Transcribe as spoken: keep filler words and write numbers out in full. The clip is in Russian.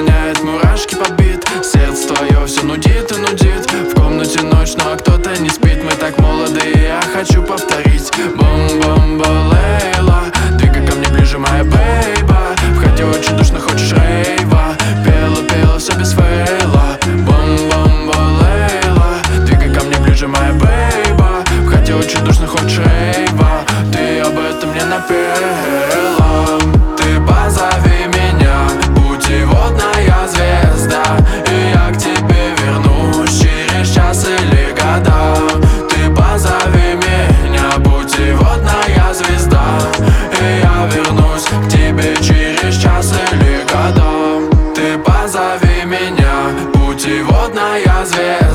разгоняет мурашки по бит. Сердце твое все нудит и нудит. В комнате ночь, но кто-то не спит. Мы так молоды, и я хочу повторить. Бом-бомба Лейла, двигай ко мне ближе, моя бейба. Входи очень душно, хочешь рейва. Пела, пела, все без фейла. Бом-бомба Лейла, двигай ко мне ближе, моя бейба. Входи очень душно, хочешь рейва. Ты об этом не напела. Ты позови меня, путеводная звезда, и я к тебе вернусь через час или года. Ты позови меня, путеводная звезда, и я вернусь к тебе через час или года. Ты позови меня, путеводная звезда.